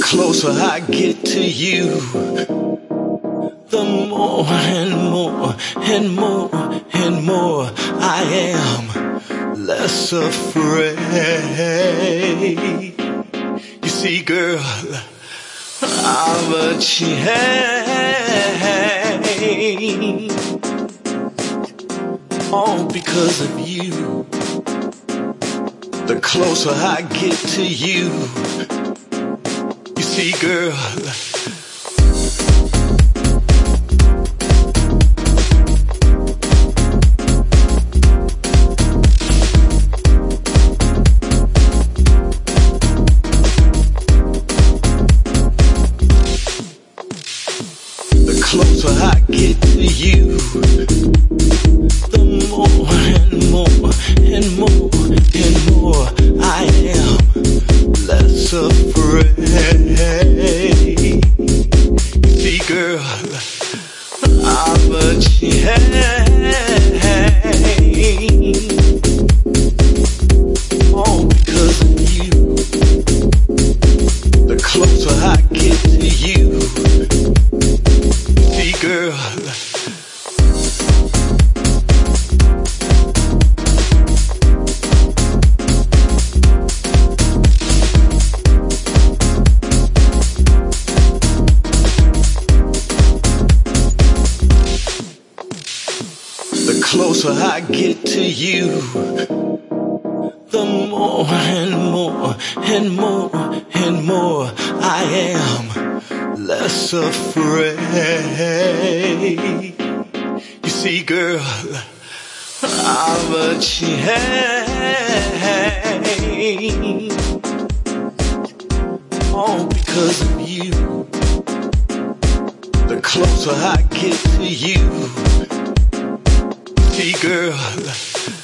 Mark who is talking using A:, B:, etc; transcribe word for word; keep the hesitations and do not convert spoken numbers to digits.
A: closer I get to you, the more and more and more and more I am less afraid. You see, girl, I'm a change, all because of you. The closer I get to you, you see, girl, the closer I get to you, the more and more and more and more I am less afraid. You see, girl, I'm a change, all because of you. The closer I get to you, see, girl, the closer I get to you, the more and more and more and more I am less afraid. You see, girl, I'm a change, all because of you. The closer I get to you, see, girl,